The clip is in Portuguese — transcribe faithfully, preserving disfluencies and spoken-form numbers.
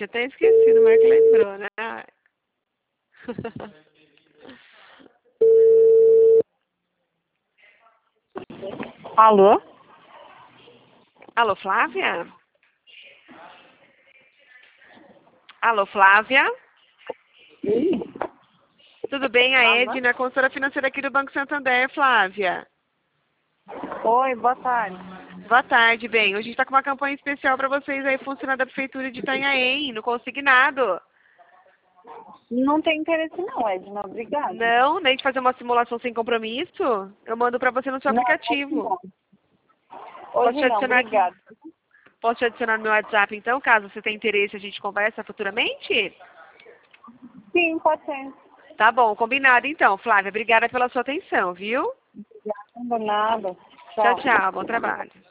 tinha até esquecido, mas que lembrou, né? Ai. Alô? Alô, Flávia? Alô, Flávia? Sim. Tudo bem? A Alô? Edna, consultora financeira aqui do Banco Santander, Flávia. Oi, boa tarde. Boa tarde, bem. Hoje a gente está com uma campanha especial para vocês aí, funcionando da Prefeitura de Itanhaém, no consignado. Não tem interesse não, Edna, obrigada. Não, nem de fazer uma simulação sem compromisso? Eu mando para você no seu Não, aplicativo. hoje não. Posso Hoje te não, adicionar aqui? obrigada. Posso te adicionar no meu WhatsApp, então, caso você tenha interesse, a gente conversa futuramente? Sim, pode ser. Tá bom, combinado então, Flávia. Obrigada pela sua atenção, viu? Obrigada, nada. Tchau, Tchau. tchau. Bom trabalho.